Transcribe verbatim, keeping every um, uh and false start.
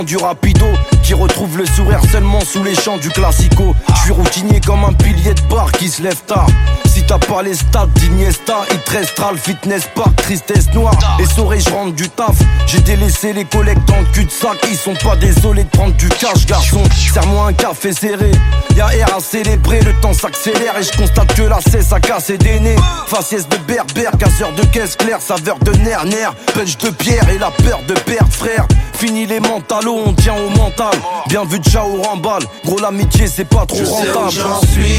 du rapido qui retrouve le sourire seulement sous les chants du classico. Je suis routinier comme un pilier de bar qui se lève tard. Si t'as pas les stats d'Iniesta, il te restera le fitness park, tristesse noire. Et soirée je rentre du taf, j'ai délaissé les collègues dans le cul-de-sac. Ils sont pas désolés de prendre du cash, garçon. Serre-moi un café serré, y'a air à célébrer. Le temps s'accélère et je constate que la cesse a cassé des nez. Faciès de berbère, casseur de caisse claire, saveur de nerf-nerf, punch de pierre et la peur de perdre, frère. Fini les mentalos, on tient au mental. Bien vu de ciao remballe, gros l'amitié c'est pas trop je rentable. sais où j'en suis,